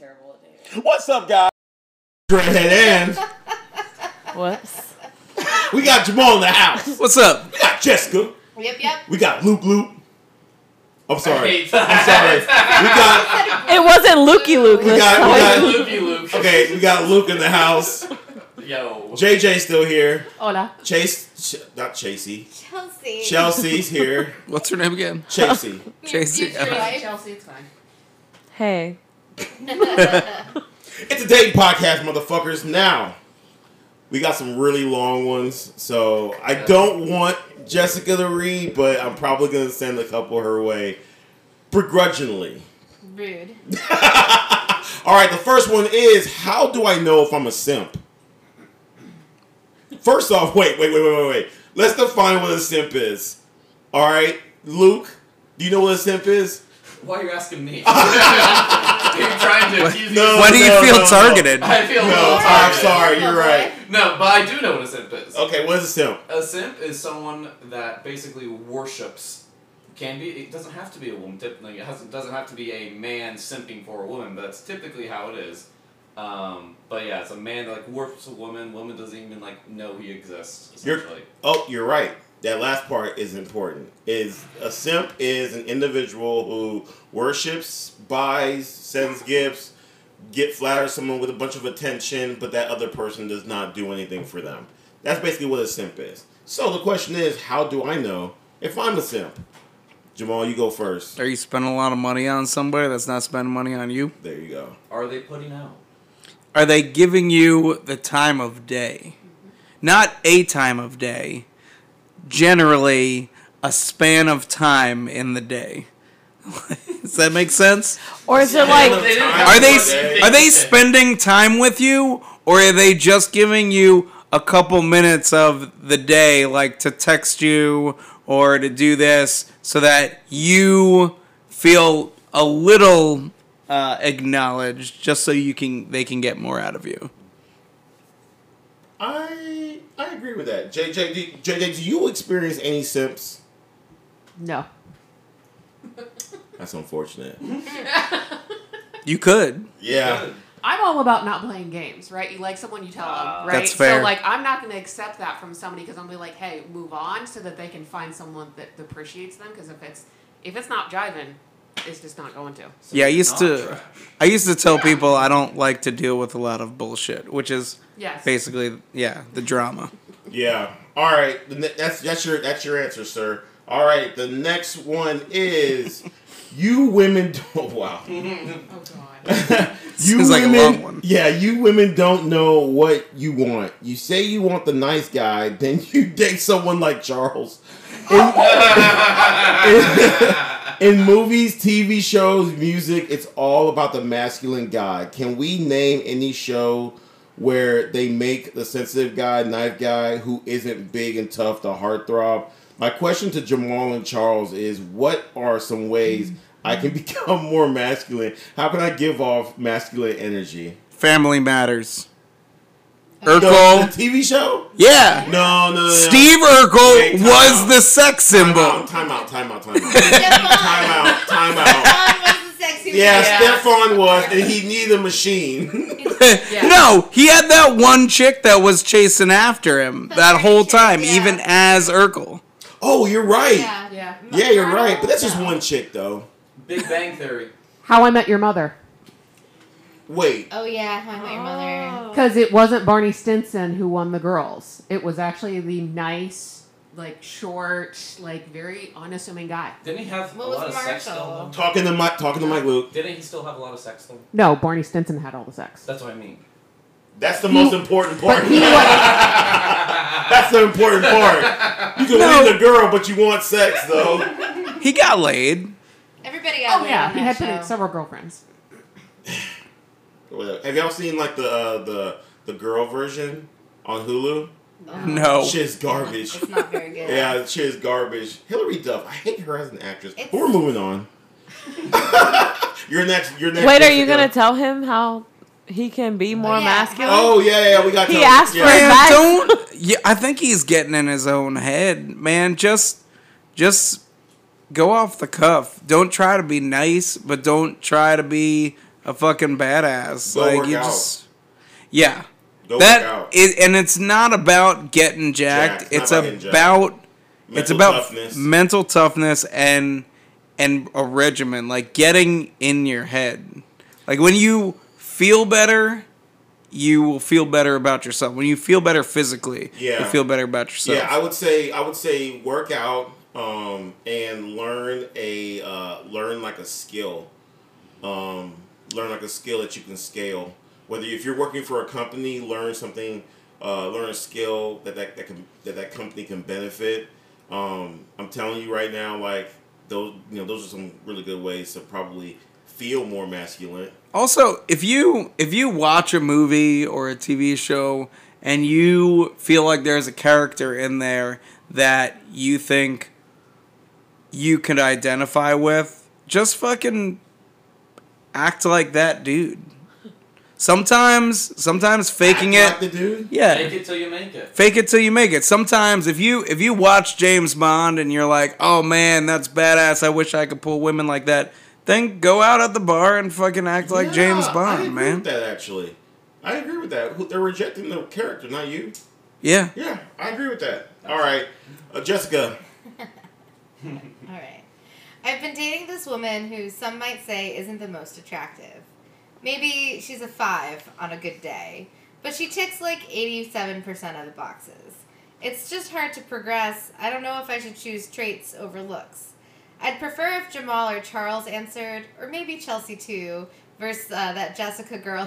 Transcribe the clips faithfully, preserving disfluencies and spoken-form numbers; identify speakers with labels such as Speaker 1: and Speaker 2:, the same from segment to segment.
Speaker 1: terrible at dating.
Speaker 2: What's up, guys? And
Speaker 1: Whoops.
Speaker 2: we got Jamal in the house.
Speaker 3: What's up?
Speaker 2: We got Jessica.
Speaker 4: Yep, yep.
Speaker 2: We got Luke Luke. I'm sorry.
Speaker 5: I hate that.
Speaker 2: I'm sorry. We got.
Speaker 1: It wasn't Lukey Luke.
Speaker 2: We got. We got
Speaker 5: Lukey Luke.
Speaker 2: okay, we got Luke in the house.
Speaker 5: Yo.
Speaker 2: J J still here.
Speaker 1: Hola.
Speaker 2: Chase, Ch- not Chasey.
Speaker 4: Chelsea.
Speaker 2: Chelsea's here.
Speaker 3: What's her name again?
Speaker 2: Chasey.
Speaker 3: Chasey.
Speaker 4: Future wife.
Speaker 1: Chelsea, it's fine. Hey.
Speaker 2: It's a dating podcast, motherfuckers. Now, we got some really long ones, so I don't want Jessica to read, but I'm probably going to send a couple her way, begrudgingly.
Speaker 4: Rude.
Speaker 2: All right, the first one is, how do I know if I'm a simp? First off, wait, wait, wait, wait, wait, wait. Let's define what a simp is. All right, Luke, do you know what a simp is?
Speaker 5: Why are you asking me? Are you trying to accuse me?
Speaker 2: No.
Speaker 3: Why do you
Speaker 2: no,
Speaker 3: feel
Speaker 2: no, no.
Speaker 3: targeted?
Speaker 5: I feel a
Speaker 2: No,
Speaker 5: little
Speaker 2: I'm
Speaker 5: targeted.
Speaker 2: sorry, you're right.
Speaker 5: No, but I do know what a simp is.
Speaker 2: Okay, what is a simp?
Speaker 5: A simp is someone that basically worships. Can be. It doesn't have to be a woman. Typically, it has, doesn't have to be a man simping for a woman. But that's typically how it is. Um, but yeah, it's a man that like worships a woman. Woman doesn't even like know he exists.
Speaker 2: You're,
Speaker 5: Essentially.
Speaker 2: oh, you're right. That last part is important. Is a simp is an individual who worships, buys, sends gifts, get flatters someone with a bunch of attention, but that other person does not do anything for them. That's basically what a simp is. So the question is, how do I know if I'm a simp? Jamal, you go first.
Speaker 3: Are you spending a lot of money on somebody that's not spending money on you?
Speaker 2: There you go.
Speaker 5: Are they putting out?
Speaker 3: Are they giving you the time of day? Not a time of day. Generally, a span of time in the day. Does that make sense?
Speaker 1: Or is it like...
Speaker 5: They didn't
Speaker 3: Are they
Speaker 2: Day.
Speaker 3: are they spending time with you, or are they just giving you a couple minutes of the day, like to text you or to do this, so that you feel a little uh, acknowledged, just so you can they can get more out of you?
Speaker 2: I I agree with that. J J, do, J J, do you experience any simps?
Speaker 1: No.
Speaker 2: That's unfortunate.
Speaker 3: You could.
Speaker 2: Yeah.
Speaker 6: I'm all about not playing games, right? You like someone, you tell
Speaker 5: Uh,
Speaker 6: them, right?
Speaker 3: That's fair.
Speaker 6: So, like, I'm not going to accept that from somebody because I'm going to be like, hey, move on so that they can find someone that appreciates them. Because if it's if it's not jiving, it's just not going to.
Speaker 5: So
Speaker 3: Yeah, I
Speaker 5: it's
Speaker 3: used
Speaker 5: not
Speaker 3: to.
Speaker 5: trash.
Speaker 3: I used to tell people I don't like to deal with a lot of bullshit, which is
Speaker 6: Yes.
Speaker 3: basically yeah the drama.
Speaker 2: Yeah. All right. The ne- That's that's your that's your answer, sir. All right. The next one is you women don't. Wow.
Speaker 6: Oh, God.
Speaker 2: You
Speaker 3: Seems like a
Speaker 2: women.
Speaker 3: long one.
Speaker 2: Yeah. You women don't know what you want. You say you want the nice guy, then you date someone like Charles. In, in, in movies, T V shows, music, it's all about the masculine guy. Can we name any show where they make the sensitive guy, knife guy, who isn't big and tough, the heartthrob? My question to Jamal and Charles is, what are some ways I can become more masculine? How can I give off masculine energy?
Speaker 3: Family Matters.
Speaker 2: The,
Speaker 3: Urkel.
Speaker 2: the T V show?
Speaker 3: Yeah.
Speaker 2: No, no, no. no.
Speaker 3: Steve Urkel
Speaker 2: Wait, time
Speaker 3: was
Speaker 2: out.
Speaker 3: the sex
Speaker 2: Time
Speaker 3: symbol.
Speaker 2: out, time out, time out, time out.
Speaker 4: Stefan.
Speaker 2: Time out, time out.
Speaker 4: Stefan was the sexy
Speaker 2: Yeah,
Speaker 4: one.
Speaker 6: Yeah.
Speaker 2: Stefan was, and he needed a machine.
Speaker 6: Yeah.
Speaker 3: No, he had that one chick that was chasing after him
Speaker 4: The
Speaker 3: that whole
Speaker 4: chick,
Speaker 3: time,
Speaker 4: yeah.
Speaker 3: even as Urkel.
Speaker 2: Oh, you're right.
Speaker 4: Yeah.
Speaker 6: Yeah.
Speaker 2: Yeah, you're right. But that's just one chick, though.
Speaker 5: Big Bang Theory.
Speaker 6: How I Met Your Mother.
Speaker 2: Wait.
Speaker 4: Oh, yeah. How I Met Your Mother.
Speaker 6: Because it wasn't Barney Stinson who won the girls. It was actually the nice, like, short, like, very unassuming guy.
Speaker 5: Didn't he have
Speaker 4: What
Speaker 5: a
Speaker 4: was
Speaker 5: lot of sex
Speaker 4: Marshall?
Speaker 5: still? Though?
Speaker 2: Talking to Mike, talking to Mike Luke.
Speaker 5: Didn't he still have a lot of sex though?
Speaker 6: No, Barney Stinson had all the sex.
Speaker 5: That's what I mean.
Speaker 2: That's the
Speaker 6: He-
Speaker 2: most important part.
Speaker 6: But he was,
Speaker 2: That's the important part. You can
Speaker 3: No.
Speaker 2: leave the girl, but you want sex, though.
Speaker 3: He got laid.
Speaker 4: Everybody got
Speaker 6: oh
Speaker 4: laid
Speaker 6: yeah,
Speaker 4: on
Speaker 6: he
Speaker 4: that
Speaker 6: had
Speaker 4: show.
Speaker 6: been several girlfriends.
Speaker 2: Have y'all seen like the uh, the the girl version on Hulu?
Speaker 3: No.
Speaker 2: Shit's garbage.
Speaker 4: It's not very good.
Speaker 2: Yeah, shit's garbage. Hillary Duff. I hate her as an actress.
Speaker 4: It's-
Speaker 2: But we're moving on. you're next. You're next.
Speaker 1: Wait, are you
Speaker 2: Jessica.
Speaker 1: going to tell him how he can be more
Speaker 4: yeah.
Speaker 1: masculine?
Speaker 2: Oh yeah, yeah, yeah, we got.
Speaker 1: He
Speaker 2: to-
Speaker 1: asked
Speaker 2: yeah.
Speaker 1: for
Speaker 3: Man,
Speaker 1: advice.
Speaker 3: don't. Yeah, I think he's getting in his own head, man. Just, just go off the cuff. Don't try to be nice, but don't try to be a fucking badass.
Speaker 2: Go
Speaker 3: like
Speaker 2: work
Speaker 3: you
Speaker 2: out.
Speaker 3: just, yeah.
Speaker 2: Go
Speaker 3: that
Speaker 2: work out.
Speaker 3: is, and it's not about getting jacked.
Speaker 2: Jacked.
Speaker 3: It's
Speaker 2: Not about getting jacked.
Speaker 3: about
Speaker 2: Mental
Speaker 3: it's about
Speaker 2: toughness.
Speaker 3: mental toughness and and a regimen, like getting in your head. Like when you feel better, you will feel better about yourself. When you feel better physically,
Speaker 2: Yeah.
Speaker 3: you feel better about yourself.
Speaker 2: Yeah, I would say I would say work out um, and learn a uh, learn like a skill. Um, learn like a skill that you can scale. Whether if you're working for a company, learn something, uh, learn a skill that that, that can that that company can benefit. Um, I'm telling you right now, like those you know those are some really good ways to probably feel more masculine.
Speaker 3: Also, if you if you watch a movie or a T V show and you feel like there's a character in there that you think you could identify with, just fucking act like that dude. Sometimes, sometimes faking
Speaker 2: Act
Speaker 3: it.
Speaker 2: like the dude.
Speaker 3: Yeah.
Speaker 5: Make it till you make it.
Speaker 3: Fake it till you make it. Sometimes if you if you watch James Bond and you're like, oh man, that's badass, I wish I could pull women like that, then go out at the bar and fucking act like
Speaker 2: Yeah,
Speaker 3: James
Speaker 2: I
Speaker 3: Bond,
Speaker 2: agree
Speaker 3: man.
Speaker 2: with that actually. I agree with that. Who- They're rejecting the character, not you.
Speaker 3: Yeah.
Speaker 2: Yeah, I agree with that. All right, uh, Jessica.
Speaker 4: All right. I've been dating this woman who some might say isn't the most attractive. Maybe she's a five on a good day, but she ticks like eighty-seven percent of the boxes. It's just hard to progress. I don't know if I should choose traits over looks. I'd prefer if Jamal or Charles answered, or maybe Chelsea too, versus uh, that Jessica girl.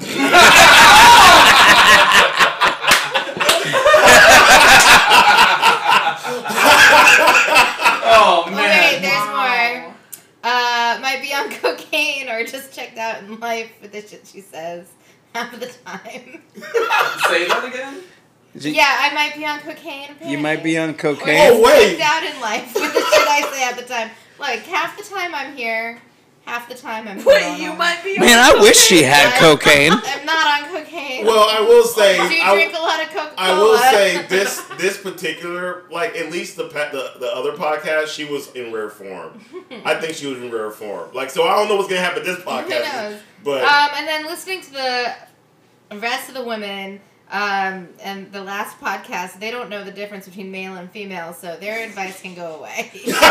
Speaker 5: Oh
Speaker 4: Oh,
Speaker 5: man.
Speaker 4: wait, there's more. Uh, might be on cocaine or just checked out in life with the shit she says half of the time.
Speaker 5: Say that again.
Speaker 4: Yeah, I might be on cocaine.
Speaker 3: You might be on
Speaker 4: Or
Speaker 3: cocaine.
Speaker 2: Oh,
Speaker 4: just
Speaker 2: wait.
Speaker 4: checked out in life with the shit I say half the time. Like, half the time I'm here, half the time I'm
Speaker 1: Wait, you might be.
Speaker 3: Man, I wish she had cocaine.
Speaker 4: I'm not on cocaine.
Speaker 2: Well, I will say.
Speaker 4: Do you
Speaker 2: I,
Speaker 4: drink a lot of Coca-Cola?
Speaker 2: I will say this this particular, like at least the pa- the the other podcast, she was in rare form. I think she was in rare form. Like, so I don't know what's gonna happen this
Speaker 4: Who
Speaker 2: podcast,
Speaker 4: knows?
Speaker 2: but
Speaker 4: Um, and then listening to the rest of the women, um, and the last podcast, they don't know the difference between male and female, so their advice can go away.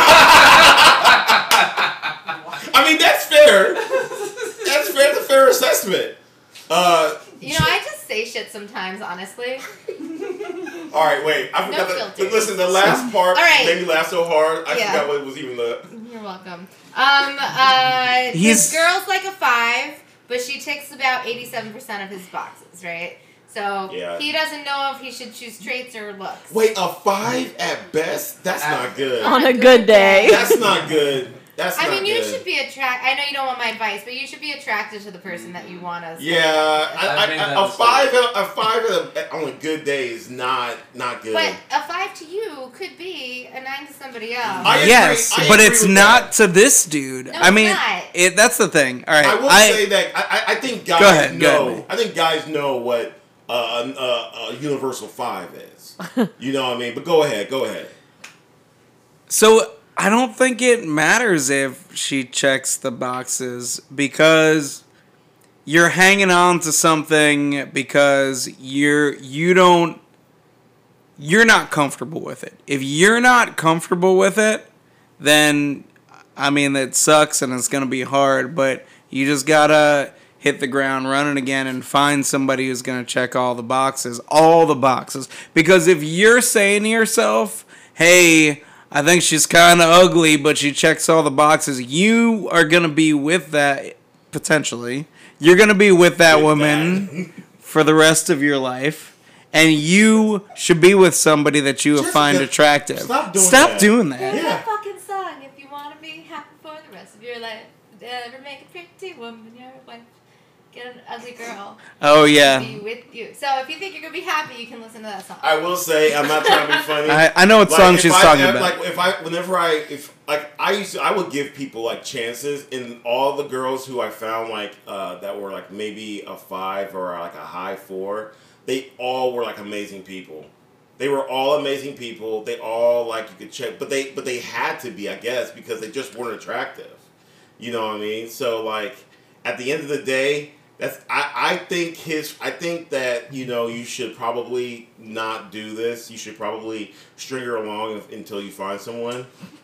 Speaker 2: I mean that's fair. That's fair. That's a fair assessment. Uh,
Speaker 4: You know, I just say shit sometimes, honestly.
Speaker 2: all right, wait. I forgot.
Speaker 4: No
Speaker 2: the,
Speaker 4: filters.
Speaker 2: listen, the last part
Speaker 4: All right.
Speaker 2: made me laugh so hard. I
Speaker 4: Yeah.
Speaker 2: forgot what was even the.
Speaker 4: You're welcome. Um, uh,
Speaker 3: He's-
Speaker 4: this girl's like a five, but she ticks about eighty-seven percent of his boxes, right? So
Speaker 2: Yeah.
Speaker 4: he doesn't know if he should choose traits or looks.
Speaker 2: Wait, a five at best? That's not good.
Speaker 1: On a good day.
Speaker 2: That's not good. That's
Speaker 4: I
Speaker 2: not
Speaker 4: mean, you
Speaker 2: good.
Speaker 4: should be attract. I know you don't want my advice, but you should be attracted to the person that you want to.
Speaker 2: Yeah, I, I,
Speaker 5: I made that
Speaker 2: I, a
Speaker 5: mistake.
Speaker 2: five, a, a five at a, on a good day is not not good.
Speaker 4: But a five to you could be a nine to somebody else.
Speaker 2: I agree-
Speaker 3: Yes,
Speaker 2: I
Speaker 3: but
Speaker 2: agree
Speaker 3: it's
Speaker 2: with
Speaker 3: not
Speaker 2: that.
Speaker 3: to this dude.
Speaker 4: No,
Speaker 3: I mean,
Speaker 4: it's not.
Speaker 3: it. That's the thing. All right,
Speaker 2: I will
Speaker 3: I,
Speaker 2: say that I, I- I think guys
Speaker 3: Go ahead, go
Speaker 2: know.
Speaker 3: ahead.
Speaker 2: I think guys know what uh, a, a, a universal five is. You know what I mean? But go ahead, go ahead.
Speaker 3: So I don't think it matters if she checks the boxes because you're hanging on to something because you're you don't you're not comfortable with it. If you're not comfortable with it, then I mean it sucks and it's gonna be hard, but you just gotta hit the ground running again and find somebody who's gonna check all the boxes, all the boxes. Because if you're saying to yourself, hey, I think she's kind of ugly, but she checks all the boxes, you are going to be with that, potentially. You're going to be with that
Speaker 2: With
Speaker 3: woman for the rest of your life. And you should be with somebody that you
Speaker 2: Jessica,
Speaker 3: find attractive.
Speaker 2: stop doing
Speaker 3: Stop
Speaker 2: that.
Speaker 3: doing that.
Speaker 4: There's
Speaker 2: Yeah.
Speaker 4: that fucking song. If you want to be happy for the rest of your life, ever make a pretty woman your wife. Get an ugly girl.
Speaker 3: Oh, yeah.
Speaker 4: Be with you. So if you think you're gonna be happy, you can listen to that song.
Speaker 2: I will say I'm not trying to be funny.
Speaker 3: I, I know what
Speaker 2: Like,
Speaker 3: song
Speaker 2: if
Speaker 3: she's
Speaker 2: I,
Speaker 3: talking
Speaker 2: if,
Speaker 3: about.
Speaker 2: Like if I, whenever I, if like I used to, I would give people like chances, and all the girls who I found like uh, that were like maybe a five or like a high four, they all were like amazing people. They were all amazing people. They all like you could check, but they but they had to be, I guess, because they just weren't attractive. You know what I mean? So like, at the end of the day, that's I, I think his I think that you know you should probably not do this. You should probably string her along until you find someone.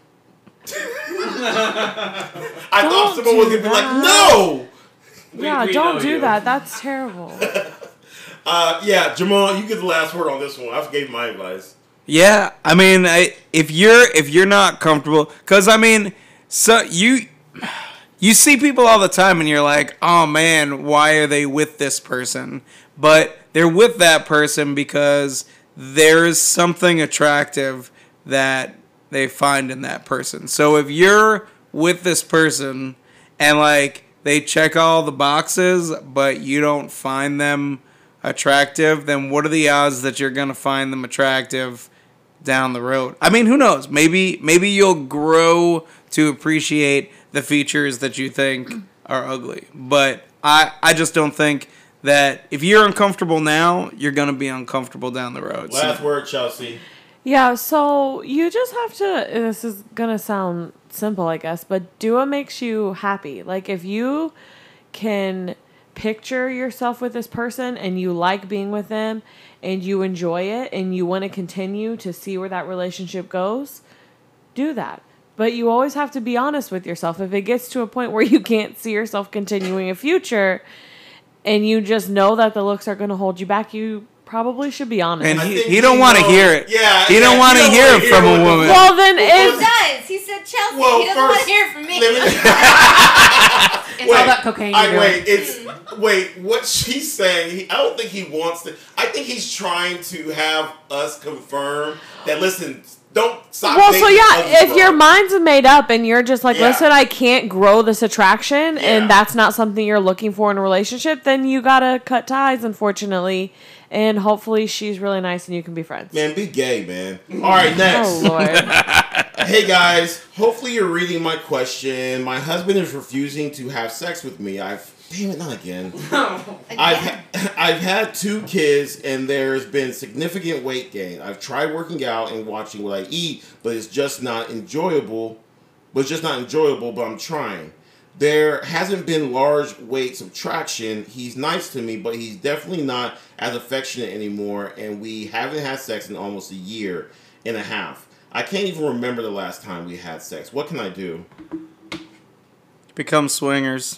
Speaker 2: I
Speaker 1: Don't
Speaker 2: thought someone was
Speaker 1: do
Speaker 2: gonna be like,
Speaker 1: that.
Speaker 2: no.
Speaker 5: We-
Speaker 1: Yeah,
Speaker 5: we
Speaker 1: don't
Speaker 5: know
Speaker 1: do
Speaker 5: you.
Speaker 1: that. That's terrible.
Speaker 2: Uh, yeah, Jamal, you get the last word on this one. I gave my advice.
Speaker 3: Yeah, I mean, I, if you're if you're not comfortable, because I mean, so you you see people all the time, and you're like, oh man, why are they with this person? But they're with that person because there's something attractive that they find in that person. So if you're with this person and like they check all the boxes, but you don't find them attractive, then what are the odds that you're gonna find them attractive down the road? I mean, who knows? Maybe maybe you'll grow to appreciate the features that you think are ugly. But I I just don't think that if you're uncomfortable now, you're gonna be uncomfortable down the road.
Speaker 2: Last
Speaker 3: So-
Speaker 2: word, Chelsea.
Speaker 1: Yeah, so you just have to, this is going to sound simple, I guess, but do what makes you happy. Like, if you can picture yourself with this person and you like being with them and you enjoy it and you want to continue to see where that relationship goes, do that. But you always have to be honest with yourself. If it gets to a point where you can't see yourself continuing a future and you just know that the looks are going to hold you back, you probably should be honest.
Speaker 3: And
Speaker 2: I
Speaker 3: he,
Speaker 2: think
Speaker 3: he don't
Speaker 2: he
Speaker 3: want to
Speaker 2: knows-
Speaker 3: hear it.
Speaker 2: Yeah,
Speaker 3: he
Speaker 2: yeah,
Speaker 3: don't
Speaker 2: he
Speaker 3: want to
Speaker 2: don't
Speaker 3: hear
Speaker 2: wanna
Speaker 3: it
Speaker 2: hear
Speaker 3: from
Speaker 2: what
Speaker 3: a
Speaker 2: the
Speaker 3: woman.
Speaker 1: well, then
Speaker 4: He
Speaker 1: if
Speaker 4: does. He said Chelsea.
Speaker 2: Well,
Speaker 4: he doesn't want
Speaker 2: first-
Speaker 4: to hear from me.
Speaker 2: Let me-
Speaker 6: It's all that cocaine
Speaker 2: I
Speaker 6: you're
Speaker 2: wait.
Speaker 6: doing.
Speaker 2: It's wait. What she's saying. He, I don't think he wants to. I think he's trying to have us confirm that. Listen, don't stop.
Speaker 1: well, so
Speaker 2: dating
Speaker 1: yeah,
Speaker 2: ugly
Speaker 1: if your
Speaker 2: broad.
Speaker 1: mind's made up and you're just like,
Speaker 2: Yeah.
Speaker 1: listen, I can't grow this attraction,
Speaker 2: Yeah.
Speaker 1: and that's not something you're looking for in a relationship, then you gotta cut ties, unfortunately, and hopefully she's really nice and you can be friends.
Speaker 2: Man, be gay, man. All right, next.
Speaker 1: Oh Lord.
Speaker 2: Hey guys, hopefully you're reading my question. My husband is refusing to have sex with me. I've damn it, not again. I've ha- I've had two kids and there's been significant weight gain. I've tried working out and watching what I eat, but it's just not enjoyable. But it's just not enjoyable. But I'm trying. There hasn't been large weight subtraction. He's nice to me, but he's definitely not as affectionate anymore. And we haven't had sex in almost a year and a half. I can't even remember the last time we had sex. What can I do?
Speaker 3: Become swingers.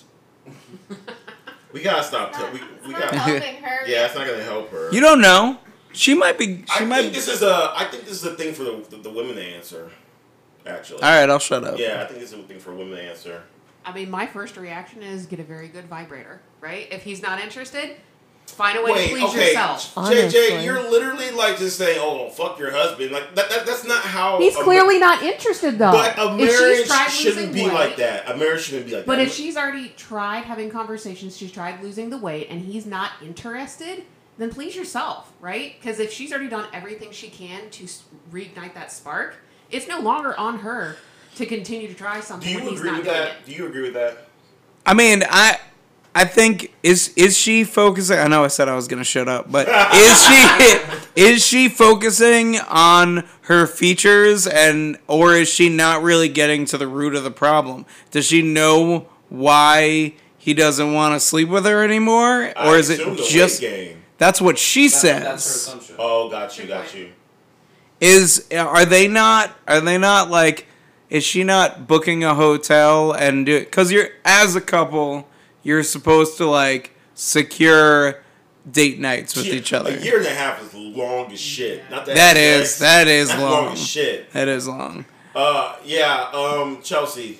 Speaker 2: We gotta stop. T- we we
Speaker 4: It's not
Speaker 2: got.
Speaker 4: helping her.
Speaker 2: Yeah, it's not gonna help her.
Speaker 3: You don't know. She might be. She
Speaker 2: I
Speaker 3: might.
Speaker 2: think this is a. I think this is a thing for the the, the women to answer. Actually.
Speaker 3: All right, I'll shut up.
Speaker 2: Yeah, I think this is a thing for women to answer.
Speaker 6: I mean, my first reaction is get a very good vibrator, right? If he's not interested, find a way
Speaker 2: Wait,
Speaker 6: to please
Speaker 2: okay,
Speaker 6: yourself.
Speaker 2: J J,
Speaker 1: Honestly.
Speaker 2: you're literally like just saying, "Oh, fuck your husband." Like that. that that's not how.
Speaker 6: He's
Speaker 2: a-
Speaker 6: clearly not interested, though.
Speaker 2: But a
Speaker 6: If she's
Speaker 2: marriage
Speaker 6: tried
Speaker 2: shouldn't
Speaker 6: losing
Speaker 2: be
Speaker 6: weight-
Speaker 2: like that. A marriage shouldn't be like
Speaker 6: But
Speaker 2: that.
Speaker 6: if she's already tried having conversations, she's tried losing the weight, and he's not interested, then please yourself, right? Because if she's already done everything she can to s- reignite that spark, it's no longer on her to continue to try something
Speaker 2: do
Speaker 6: when
Speaker 2: you
Speaker 6: he's
Speaker 2: agree
Speaker 6: not
Speaker 2: with
Speaker 6: doing
Speaker 2: that?
Speaker 6: it.
Speaker 2: Do you agree with that?
Speaker 3: I mean, I I think is is she focusing? I know I said I was gonna shut up, but is she is she focusing on her features and or is she not really getting to the root of the problem? Does she know why he doesn't want to sleep with her anymore, or
Speaker 2: I
Speaker 3: is it
Speaker 2: assume the weight
Speaker 3: just
Speaker 2: gain.
Speaker 3: that's what she
Speaker 5: That's,
Speaker 3: says?
Speaker 5: that's her assumption.
Speaker 2: Oh, got you,
Speaker 6: Good
Speaker 2: got
Speaker 6: point.
Speaker 2: you.
Speaker 3: Is are they not are they not like is she not booking a hotel and do because you're as a couple you're supposed to like secure date nights with
Speaker 2: Shit,
Speaker 3: each other.
Speaker 2: A year and a half is long as shit. Not that.
Speaker 3: That
Speaker 2: sex.
Speaker 3: is that is
Speaker 2: That's
Speaker 3: long.
Speaker 2: long as shit.
Speaker 3: That is long.
Speaker 2: Uh, yeah. Um, Chelsea.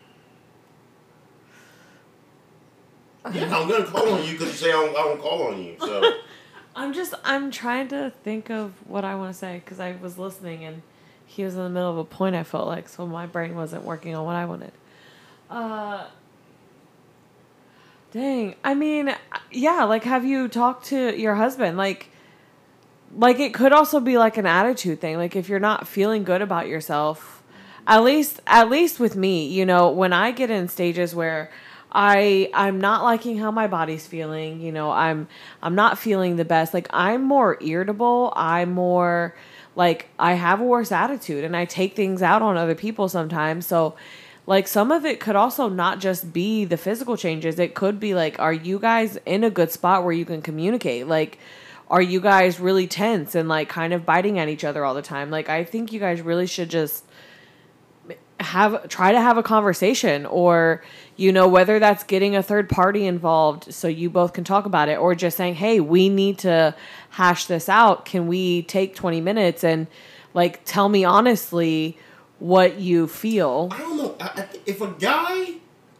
Speaker 2: Yeah, I'm gonna call on you because you say I don't, I don't call on you. So
Speaker 1: I'm just, I'm trying to think of what I want to say because I was listening and he was in the middle of a point, I felt like, so my brain wasn't working on what I wanted. Uh, dang. I mean, yeah, like, have you talked to your husband? Like, like it could also be like an attitude thing. Like, if you're not feeling good about yourself, at least, at least with me, you know, when I get in stages where I I'm not liking how my body's feeling, you know, I'm I'm not feeling the best. Like I'm more irritable, I'm more like I have a worse attitude and I take things out on other people sometimes. So like some of it could also not just be the physical changes. It could be like, are you guys in a good spot where you can communicate? Like, are you guys really tense and like kind of biting at each other all the time? Like, I think you guys really should just have try to have a conversation, or you know, whether that's getting a third party involved so you both can talk about it, or just saying, hey, we need to hash this out. Can we take twenty minutes and like tell me honestly what you feel?
Speaker 2: I don't know. I, I th- if a guy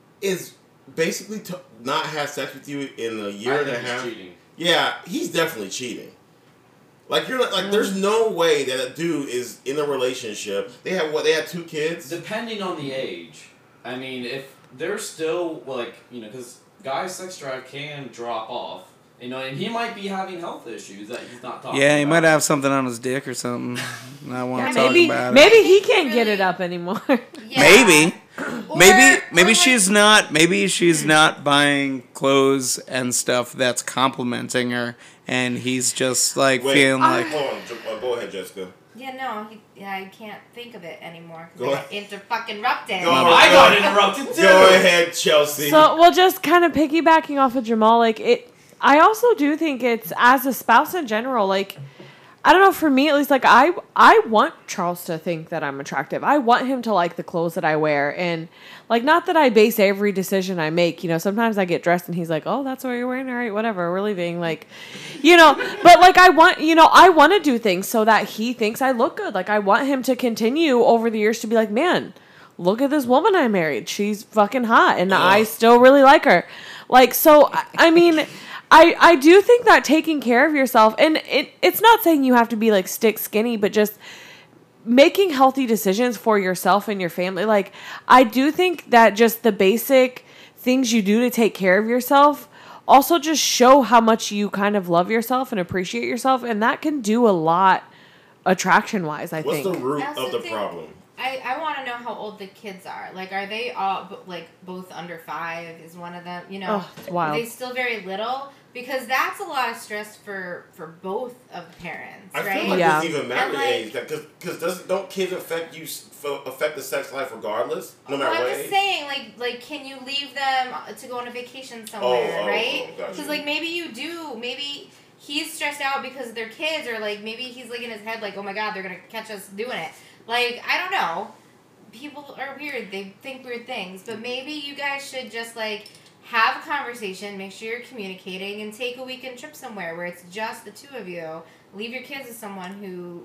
Speaker 2: is basically to not have sex with you in a year
Speaker 5: I
Speaker 2: and a
Speaker 5: think he's
Speaker 2: half,
Speaker 5: cheating.
Speaker 2: yeah, he's definitely cheating. Like you're like, there's no way that a dude is in a relationship. They have what? They have two kids.
Speaker 5: Depending on the age. I mean, if they're still, like, you know, because guys' sex drive can drop off. You know, and he might be having health issues that he's not talking about.
Speaker 3: Yeah, he might have something on his dick or something. And I want
Speaker 1: Yeah,
Speaker 3: to talk
Speaker 1: maybe
Speaker 3: about it.
Speaker 1: maybe he can't get it up anymore.
Speaker 4: Yeah.
Speaker 3: Maybe.
Speaker 4: Or-
Speaker 3: Maybe
Speaker 4: or
Speaker 3: maybe
Speaker 4: like-
Speaker 3: she's not maybe she's not buying clothes and stuff that's complimenting her, and he's just like
Speaker 2: Wait,
Speaker 3: feeling
Speaker 4: Um,
Speaker 3: like
Speaker 2: hold on. Ju- uh, Go ahead, Jessica.
Speaker 4: Yeah, no, he, yeah, I can't think of it anymore
Speaker 2: Go
Speaker 4: because I got
Speaker 2: ahead.
Speaker 4: inter fucking rupted.
Speaker 2: Go
Speaker 5: I got interrupted too.
Speaker 2: Go ahead, Chelsea.
Speaker 1: So, well, just kind of piggybacking off of Jamal, like it, I also do think it's as a spouse in general, like, I don't know, for me at least, like I, I want Charles to think that I'm attractive. I want him to like the clothes that I wear, and like, not that I base every decision I make. You know, sometimes I get dressed and he's like, "Oh, that's what you're wearing. All right, whatever. We're leaving." Like, you know, but like I want, you know, I want to do things so that he thinks I look good. Like I want him to continue over the years to be like, "Man, look at this woman I married. She's fucking hot, and I still really like her." Like, so I, I mean. I, I do think that taking care of yourself, and it, it's not saying you have to be like stick skinny, but just making healthy decisions for yourself and your family. Like, I do think that just the basic things you do to take care of yourself also just show how much you kind of love yourself and appreciate yourself, and that can do a lot attraction wise, I
Speaker 2: What's
Speaker 1: think.
Speaker 2: the root
Speaker 4: I also
Speaker 2: of the
Speaker 4: think-
Speaker 2: problem?
Speaker 4: I, I want to know how old the kids are. Like, are they all, b- like, both under five? Is one of them, you know?
Speaker 1: Oh, it's wild.
Speaker 4: Are they still very little? Because that's a lot of stress for, for both of the parents,
Speaker 2: I
Speaker 4: right?
Speaker 2: feel like
Speaker 1: Yeah.
Speaker 2: it doesn't even matter
Speaker 4: And,
Speaker 2: the
Speaker 4: like-
Speaker 2: age, because because doesn't don't kids affect you s- f- affect the sex life regardless, no matter
Speaker 4: well,
Speaker 2: what
Speaker 4: I'm just
Speaker 2: age?
Speaker 4: saying, like, like, can you leave them to go on a vacation somewhere,
Speaker 2: Oh, oh,
Speaker 4: right?
Speaker 2: oh, gotcha.
Speaker 4: Because, like, maybe you do. Maybe he's stressed out because they're kids, or, like, maybe he's, like, in his head, like, oh, my God, they're going to catch us doing it. Like, I don't know. People are weird. They think weird things. But maybe you guys should just, like, have a conversation, make sure you're communicating, and take a weekend trip somewhere where it's just the two of you. Leave your kids with someone who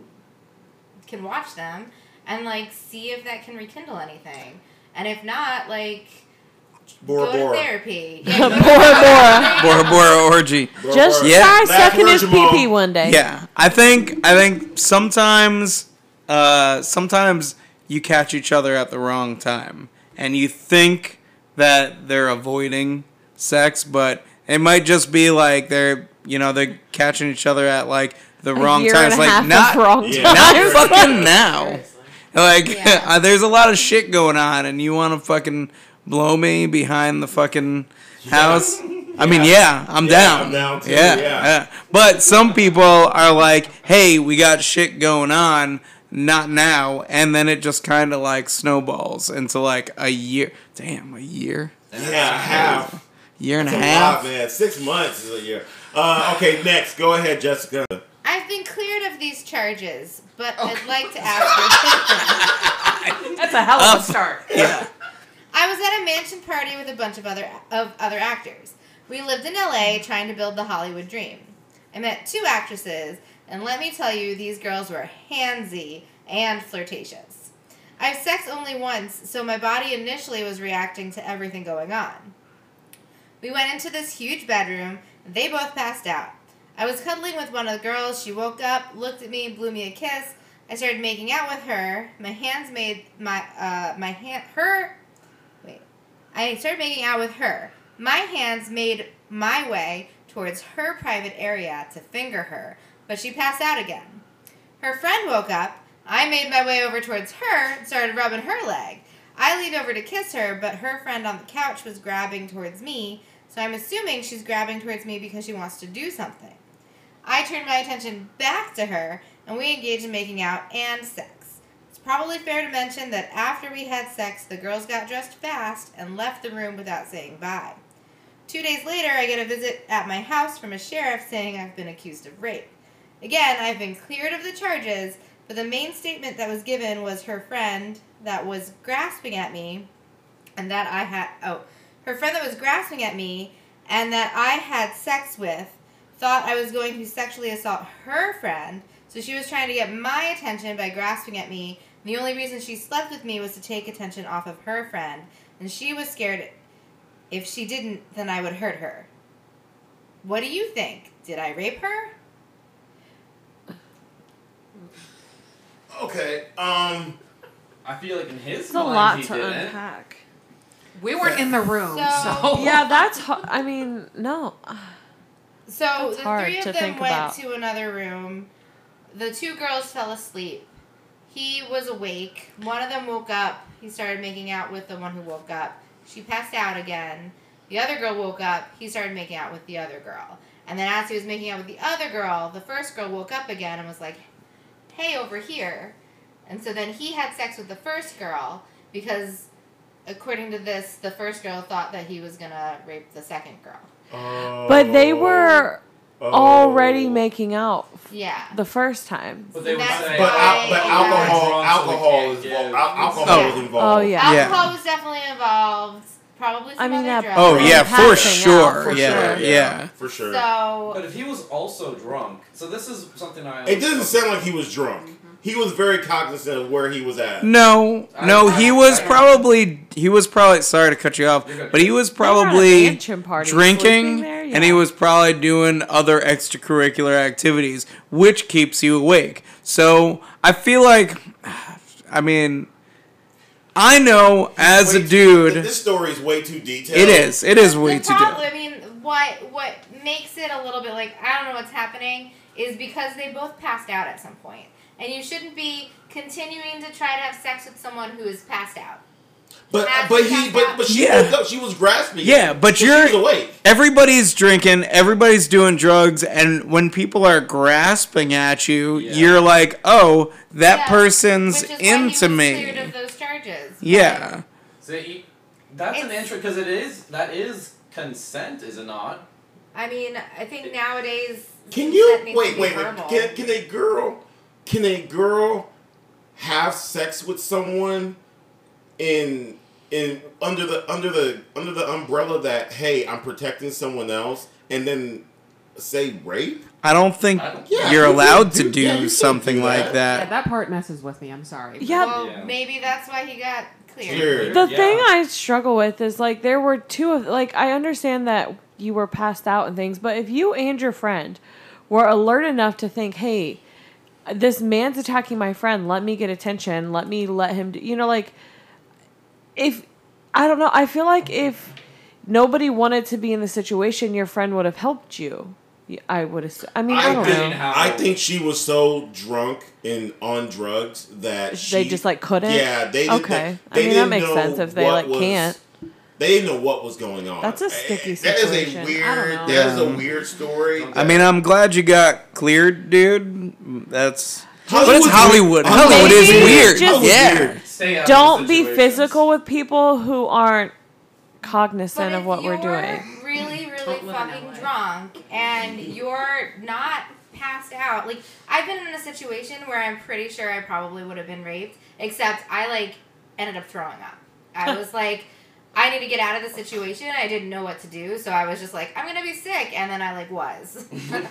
Speaker 4: can watch them, and, like, see if that can rekindle anything. And if not, like,
Speaker 2: Bora
Speaker 4: go to
Speaker 2: Bora.
Speaker 4: therapy. Yeah, go to
Speaker 1: Bora Bora.
Speaker 3: Bora Bora orgy.
Speaker 2: Bora
Speaker 1: Just
Speaker 2: Bora.
Speaker 3: Yeah.
Speaker 1: try
Speaker 2: Last
Speaker 1: sucking
Speaker 2: word,
Speaker 1: his
Speaker 2: Jamal.
Speaker 1: pee pee one day.
Speaker 3: Yeah, I think I think sometimes uh, sometimes you catch each other at the wrong time, and you think that they're avoiding sex, but it might just be like they're you know they're catching each other at like the
Speaker 1: A
Speaker 3: wrong
Speaker 1: year
Speaker 3: time.
Speaker 1: and
Speaker 3: It's
Speaker 1: a
Speaker 3: like
Speaker 1: half
Speaker 3: not
Speaker 1: of wrong
Speaker 2: Yeah.
Speaker 1: time.
Speaker 3: not fucking now. Like
Speaker 4: Yeah.
Speaker 3: uh, there's a lot of shit going on, and you want to fucking blow me behind the fucking house. I mean, yeah, I'm
Speaker 2: Yeah,
Speaker 3: down.
Speaker 2: I'm down too,
Speaker 3: Yeah,
Speaker 2: yeah.
Speaker 3: yeah. But some people are like, "Hey, we got shit going on, not now," and then it just kind of like snowballs into like a year. Damn, a year,
Speaker 2: Yeah, half.
Speaker 3: year and
Speaker 2: That's
Speaker 3: a
Speaker 2: a
Speaker 3: half.
Speaker 2: lot, man. Six months is a year. Uh, okay, next. Go ahead, Jessica.
Speaker 4: I've been cleared of these charges, but I'd like to ask you.
Speaker 6: That's a hell of a start.
Speaker 3: Yeah.
Speaker 4: I was at a mansion party with a bunch of other of other actors. We lived in L A trying to build the Hollywood dream. I met two actresses, and let me tell you, these girls were handsy and flirtatious. I've sexed only once, so my body initially was reacting to everything going on. We went into this huge bedroom, and they both passed out. I was cuddling with one of the girls. She woke up, looked at me, blew me a kiss. I started making out with her. My hands made my uh my hand her. Wait, I started making out with her. My hands made my way towards her private area to finger her, but she passed out again. Her friend woke up. I made my way over towards her and started rubbing her leg. I leaned over to kiss her, but her friend on the couch was grabbing towards me, so I'm assuming she's grabbing towards me because she wants to do something. I turned my attention back to her, and we engaged in making out and sex. It's probably fair to mention that after we had sex, the girls got dressed fast and left the room without saying bye. Two days later, I get a visit at my house from a sheriff saying I've been accused of rape. Again, I've been cleared of the charges, but the main statement that was given was her friend that was grasping at me, and that I had, oh, her friend that was grasping at me and that I had sex with thought I was going to sexually assault her friend, so she was trying to get my attention by grasping at me. The only reason she slept with me was to take attention off of her friend, and she was scared if she didn't, then I would hurt her. What do you think? Did I rape her?
Speaker 2: Okay. Um.
Speaker 5: I feel like in his
Speaker 1: It's a
Speaker 5: mind
Speaker 1: lot
Speaker 5: he
Speaker 1: to
Speaker 5: didn't.
Speaker 1: unpack.
Speaker 6: We weren't in the room,
Speaker 4: So-
Speaker 6: so,
Speaker 1: Yeah, that's. Ho- I mean, no.
Speaker 4: So
Speaker 1: That's
Speaker 4: the
Speaker 1: hard
Speaker 4: three of
Speaker 1: to
Speaker 4: them
Speaker 1: think
Speaker 4: went
Speaker 1: about.
Speaker 4: to another room. The two girls fell asleep. He was awake. One of them woke up. He started making out with the one who woke up. She passed out again. The other girl woke up. He started making out with the other girl. And then as he was making out with the other girl, the first girl woke up again and was like, hey, over here. And so then he had sex with the first girl because, according to this, the first girl thought that he was going to rape the second girl.
Speaker 2: Oh,
Speaker 1: But they were
Speaker 2: oh.
Speaker 1: already making out
Speaker 4: Yeah.
Speaker 1: the first time.
Speaker 5: But they would
Speaker 4: That's
Speaker 5: say,
Speaker 2: But, al- but
Speaker 4: Right.
Speaker 2: alcohol,
Speaker 5: Drunk, so we
Speaker 2: alcohol
Speaker 5: can't
Speaker 2: is
Speaker 5: give-
Speaker 2: involved. Al- alcohol
Speaker 3: Oh.
Speaker 2: is involved.
Speaker 1: Oh, yeah.
Speaker 4: Alcohol
Speaker 3: Yeah.
Speaker 4: was definitely involved. Probably some
Speaker 1: I mean,
Speaker 4: other
Speaker 1: that-
Speaker 4: drugs.
Speaker 3: Oh
Speaker 1: And
Speaker 3: yeah, for
Speaker 1: passing
Speaker 3: sure.
Speaker 1: out, for
Speaker 3: yeah,
Speaker 1: sure.
Speaker 3: yeah.
Speaker 2: for sure.
Speaker 4: So,
Speaker 5: But if he was also drunk, so this is something I.
Speaker 2: It doesn't sound like he was drunk. He was very cognizant of where he was at.
Speaker 3: No, no, he was probably he was probably sorry to cut you off,
Speaker 5: You're good.
Speaker 3: but he was
Speaker 1: They were at a
Speaker 3: probably
Speaker 1: mansion party, sleeping
Speaker 3: drinking
Speaker 1: there,
Speaker 3: and he
Speaker 1: yeah.
Speaker 3: was probably doing other extracurricular activities, which keeps you awake. So I feel like, I mean, I know as
Speaker 2: Way
Speaker 3: a
Speaker 2: too-
Speaker 3: dude,
Speaker 2: this story is way too detailed.
Speaker 3: it is, it is way
Speaker 4: the
Speaker 3: too
Speaker 4: problem,
Speaker 3: deep.
Speaker 4: I mean, what what makes it a little bit like I don't know what's happening is because they both passed out at some point, and you shouldn't be continuing to try to have sex with someone who is passed out.
Speaker 2: But
Speaker 4: Has
Speaker 2: but
Speaker 4: to
Speaker 2: he
Speaker 4: pass
Speaker 2: but
Speaker 4: out.
Speaker 2: but she
Speaker 3: Yeah.
Speaker 2: woke up. She was grasping.
Speaker 3: Yeah, but
Speaker 2: so
Speaker 3: you're
Speaker 2: she was awake.
Speaker 3: everybody's drinking, everybody's doing drugs, and when people are grasping at you,
Speaker 5: Yeah.
Speaker 3: you're like, oh, that
Speaker 4: Yeah,
Speaker 3: person's
Speaker 4: which is why he
Speaker 3: into
Speaker 4: was
Speaker 3: me.
Speaker 4: cleared of those charges.
Speaker 3: Yeah.
Speaker 5: So he, that's an
Speaker 4: It's-
Speaker 5: entry because it is that is consent, is it not?
Speaker 4: I mean, I think nowadays
Speaker 2: Can you
Speaker 4: consent needs
Speaker 2: wait
Speaker 4: to be
Speaker 2: wait wait?
Speaker 4: verbal.
Speaker 2: Can can a girl can a girl have sex with someone in in under the under the under the umbrella that hey I'm protecting someone else and then say rape?
Speaker 3: I don't think
Speaker 5: I don't-
Speaker 2: Yeah,
Speaker 3: you're
Speaker 2: you
Speaker 3: allowed
Speaker 2: can
Speaker 3: to
Speaker 2: do- yeah, you
Speaker 3: do
Speaker 2: can
Speaker 3: something
Speaker 2: do
Speaker 3: like
Speaker 2: that.
Speaker 6: yeah,
Speaker 3: that.
Speaker 6: that part messes with me. I'm sorry.
Speaker 1: Yeah,
Speaker 4: Well,
Speaker 5: Yeah.
Speaker 4: maybe that's why he got cleared.
Speaker 2: Clear.
Speaker 1: The
Speaker 5: Yeah.
Speaker 1: thing I struggle with is like there were two of like I understand that you were passed out and things, but if you and your friend were alert enough to think, hey, this man's attacking my friend, let me get attention, let me let him do, you know, like if I don't know, I feel like if nobody wanted to be in the situation, your friend would have helped you. I would assume. I mean, I,
Speaker 2: I
Speaker 1: don't
Speaker 2: think
Speaker 1: know.
Speaker 5: how-
Speaker 2: I think she was so drunk and on drugs that she,
Speaker 1: They just like couldn't.
Speaker 2: Yeah, they didn't-
Speaker 1: Okay,
Speaker 2: They,
Speaker 1: I mean that
Speaker 2: didn't
Speaker 1: makes
Speaker 2: know
Speaker 1: sense if they
Speaker 2: what
Speaker 1: like
Speaker 2: was-
Speaker 1: can't.
Speaker 2: They didn't know what was going on.
Speaker 1: That's a
Speaker 2: Eh,
Speaker 1: sticky
Speaker 2: That is a
Speaker 1: situation. I don't
Speaker 2: weird.
Speaker 1: know.
Speaker 2: That is a
Speaker 3: Yeah.
Speaker 2: weird story.
Speaker 3: I mean, I'm glad you got cleared, dude. That's but
Speaker 2: Hollywood's
Speaker 3: it's Hollywood.
Speaker 2: weird.
Speaker 3: Hollywood is
Speaker 1: Maybe
Speaker 3: weird.
Speaker 1: just-
Speaker 3: yeah.
Speaker 2: weird.
Speaker 5: Stay out of
Speaker 1: Don't
Speaker 5: the
Speaker 1: be
Speaker 5: situations.
Speaker 1: physical with people who aren't
Speaker 4: But
Speaker 1: cognizant of
Speaker 4: if
Speaker 1: what we're
Speaker 4: you're
Speaker 1: doing.
Speaker 4: really, really
Speaker 6: Don't live in
Speaker 4: fucking
Speaker 6: L A.
Speaker 4: drunk and you're not passed out, like I've been in a situation where I'm pretty sure I probably would have been raped, except I like ended up throwing up. I was like, I need to get out of the situation. I didn't know what to do, so I was just like, I'm gonna be sick, and then I like was, you know, and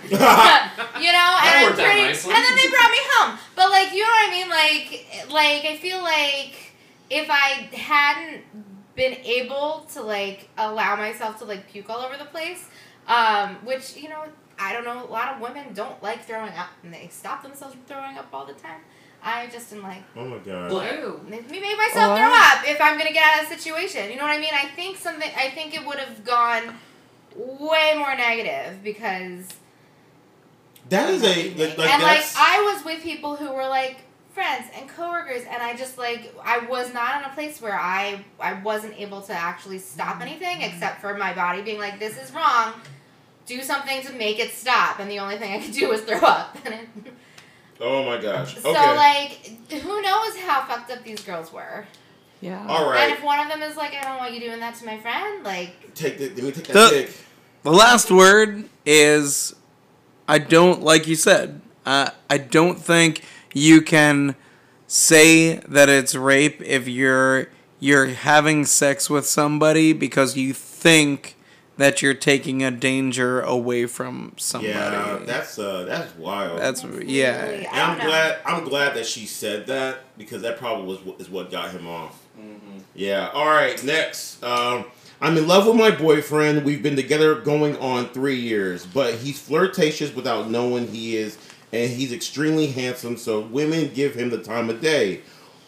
Speaker 4: I'm
Speaker 5: worked out
Speaker 4: pretty,
Speaker 5: nicely.
Speaker 4: and then they brought me home. But like, you know what I mean? Like, like I feel like if I hadn't been able to like allow myself to like puke all over the place, um, which you know, I don't know, a lot of women don't like throwing up, and they stop themselves from throwing up all the time. I just am like,
Speaker 2: Oh my god.
Speaker 5: Well,
Speaker 6: Ew.
Speaker 4: let me make myself
Speaker 1: What?
Speaker 4: throw up if I'm gonna get out of the situation. You know what I mean? I think something. I think it would have gone way more negative because.
Speaker 2: That is a like, like
Speaker 4: and like
Speaker 2: that's
Speaker 4: I was with people who were like friends and coworkers, and I just like I was not in a place where I I wasn't able to actually stop anything except for my body being like, this is wrong. Do something to make it stop, and the only thing I could do was throw up. And it,
Speaker 2: Oh my gosh. Okay.
Speaker 4: So like, who knows how fucked up these girls were?
Speaker 1: Yeah.
Speaker 2: All
Speaker 4: And
Speaker 2: right.
Speaker 4: if one of them is like, I don't want you doing that to my friend, like,
Speaker 2: Take the. Let me take that
Speaker 3: The-
Speaker 2: dick.
Speaker 3: The last word is, I don't, like you said, uh, I don't think you can say that it's rape if you're you're having sex with somebody because you think that you're taking a danger away from somebody.
Speaker 2: Yeah, that's uh, that's wild.
Speaker 3: That's
Speaker 4: That's
Speaker 3: yeah.
Speaker 4: literally-
Speaker 2: And
Speaker 4: I
Speaker 2: I'm
Speaker 4: don't know.
Speaker 2: glad. I'm glad that she said that because that probably was what- is what got him off.
Speaker 5: Mm-hmm.
Speaker 2: Yeah. All right. Next, um, I'm in love with my boyfriend. We've been together going on three years, but he's flirtatious without knowing he is, and he's extremely handsome. So women give him the time of day.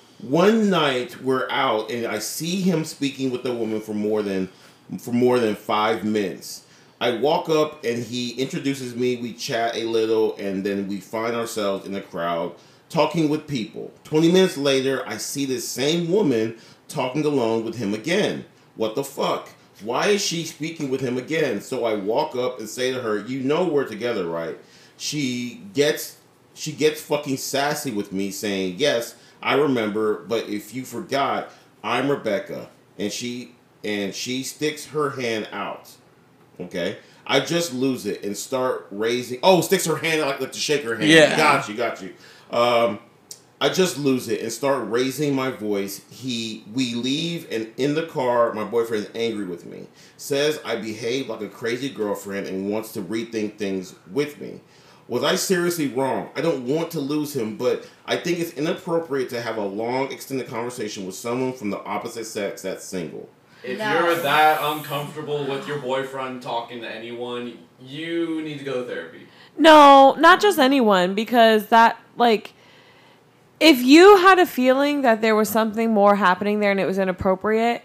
Speaker 2: One night we're out, and I see him speaking with a woman for more than for more than five minutes. I walk up and he introduces me. We chat a little, and then we find ourselves in a crowd talking with people. Twenty minutes later, I see this same woman talking alone with him again. What the fuck? Why is she speaking with him again? So I walk up and say to her, "You know we're together, right?" She gets she gets fucking sassy with me, saying, "Yes, I remember, but if you forgot, I'm Rebecca." And she and she sticks her hand out. Okay? I just lose it and start raising oh, sticks her hand out like, like to shake her hand.
Speaker 3: Yeah.
Speaker 2: Got you, got you. Um I just lose it and start raising my voice. He, we leave, and in the car, my boyfriend is angry with me. Says I behave like a crazy girlfriend and wants to rethink things with me. Was I seriously wrong? I don't want to lose him, but I think it's inappropriate to have a long, extended conversation with someone from the opposite sex that's single.
Speaker 5: If
Speaker 4: No.
Speaker 5: you're that uncomfortable with your boyfriend talking to anyone, you need to go to therapy.
Speaker 1: No, not just anyone, because that, like, if you had a feeling that there was something more happening there and it was inappropriate,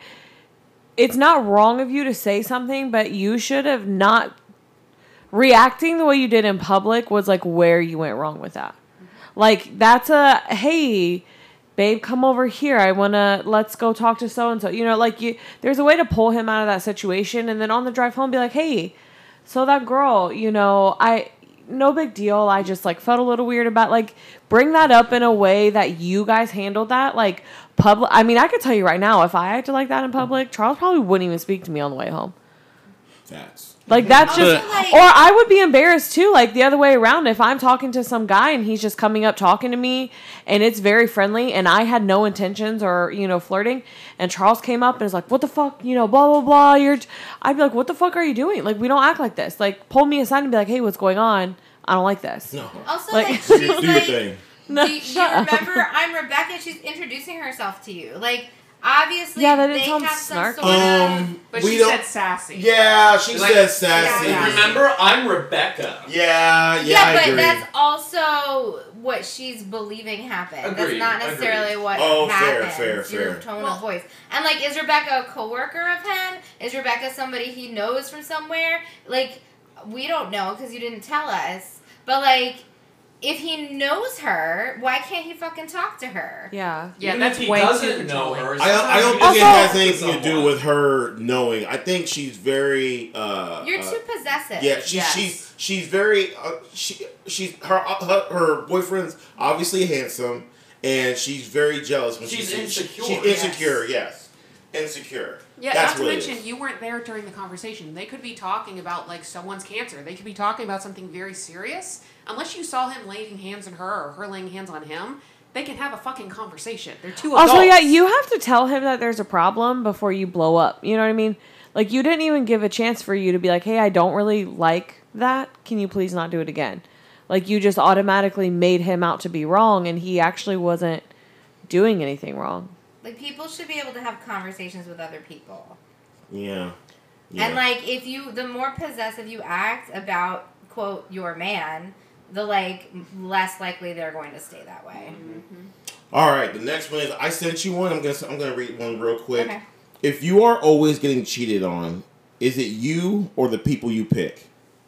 Speaker 1: it's not wrong of you to say something, but you should have not. Reacting the way you did in public was, like, where you went wrong with that. Like, that's a, hey, babe, come over here. I want to, let's go talk to so-and-so. You know, like, you, there's a way to pull him out of that situation, and then on the drive home, be like, hey, so that girl, you know, I, no big deal. I just, like, felt a little weird about, like, bring that up in a way that you guys handled that. Like, public, I mean, I could tell you right now, if I acted like that in public, Charles probably wouldn't even speak to me on the way home.
Speaker 2: Facts.
Speaker 1: Like, that's
Speaker 4: Also,
Speaker 1: just,
Speaker 4: like-
Speaker 1: or I would be embarrassed too, like the other way around. If I'm talking to some guy and he's just coming up talking to me and it's very friendly and I had no intentions or, you know, flirting, and Charles came up and is like, what the fuck, you know, blah, blah, blah, you're, I'd be like, what the fuck are you doing? Like, we don't act like this. Like, pull me aside and be like, hey, what's going on? I don't like this.
Speaker 2: No.
Speaker 4: Also,
Speaker 1: Like-
Speaker 4: like,
Speaker 2: Do
Speaker 4: she's
Speaker 2: your, do your
Speaker 4: like,
Speaker 2: thing.
Speaker 1: No,
Speaker 4: do you,
Speaker 1: shut
Speaker 4: you
Speaker 1: up.
Speaker 4: remember I'm Rebecca? She's introducing herself to you. Like, obviously,
Speaker 1: Yeah, that didn't
Speaker 4: they
Speaker 1: sound
Speaker 4: have some
Speaker 1: snarky.
Speaker 4: sort of.
Speaker 2: Um,
Speaker 6: But
Speaker 2: we
Speaker 6: she
Speaker 2: don't.
Speaker 6: said sassy.
Speaker 2: Yeah, she
Speaker 5: Like,
Speaker 2: said sassy.
Speaker 4: Yeah.
Speaker 5: Remember, I'm Rebecca.
Speaker 2: Yeah, yeah,
Speaker 4: Yeah,
Speaker 2: I
Speaker 4: but
Speaker 2: agree.
Speaker 4: that's also what she's believing happened. that's
Speaker 5: Agreed,
Speaker 4: not necessarily
Speaker 5: agreed.
Speaker 4: what
Speaker 2: Oh, fair,
Speaker 4: happened.
Speaker 2: fair,
Speaker 4: It's your
Speaker 2: fair.
Speaker 4: tone
Speaker 6: Well-
Speaker 4: of voice. And like, is Rebecca a coworker of him? Is Rebecca somebody he knows from somewhere? Like, we don't know because you didn't tell us. But like, if he knows her, why can't he fucking talk to her?
Speaker 1: Yeah.
Speaker 6: Yeah,
Speaker 5: Even
Speaker 6: that's
Speaker 5: if he
Speaker 6: way too
Speaker 5: doesn't know
Speaker 6: controlling.
Speaker 5: her.
Speaker 2: I don't, I
Speaker 5: sometimes
Speaker 2: don't
Speaker 5: you
Speaker 2: think
Speaker 5: just
Speaker 2: it
Speaker 1: Also-
Speaker 2: has
Speaker 5: talk
Speaker 2: anything to do
Speaker 5: someone.
Speaker 2: with her knowing. I think she's very. Uh,
Speaker 4: You're
Speaker 2: uh,
Speaker 4: too possessive.
Speaker 2: Yeah, she's
Speaker 6: Yes.
Speaker 2: she's she's very. Uh, she she's her, uh, her her boyfriend's obviously handsome, and she's very jealous when
Speaker 5: She's
Speaker 2: she
Speaker 5: insecure.
Speaker 2: She's insecure. Yes, insecure.
Speaker 6: Yeah,
Speaker 2: That's
Speaker 6: not to
Speaker 2: what it
Speaker 6: mention,
Speaker 2: is.
Speaker 6: you weren't there during the conversation. They could be talking about, like, someone's cancer. They could be talking about something very serious. Unless you saw him laying hands on her or her laying hands on him, they can have a fucking conversation. They're two adults.
Speaker 1: Also, yeah, you have to tell him that there's a problem before you blow up. You know what I mean? Like, you didn't even give a chance for you to be like, hey, I don't really like that. Can you please not do it again? Like, you just automatically made him out to be wrong, and he actually wasn't doing anything wrong.
Speaker 4: Like, people should be able to have conversations with other people.
Speaker 2: Yeah. yeah.
Speaker 4: And like, if you, the more possessive you act about, quote, your man, the like less likely they're going to stay that way.
Speaker 2: All right, the next one is I sent you one. I'm gonna I'm gonna read one real quick.
Speaker 4: Okay.
Speaker 2: If you are always getting cheated on, is it you or the people you pick?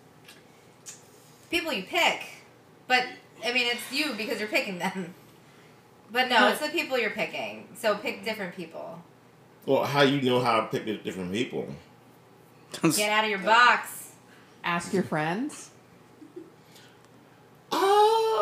Speaker 4: People you pick, but I mean, it's you because you're picking them. But no, it's the people you're picking. So pick different people.
Speaker 2: Well, how you know how to pick the different people?
Speaker 4: Get out of your box.
Speaker 6: Ask your friends.
Speaker 2: Uh, I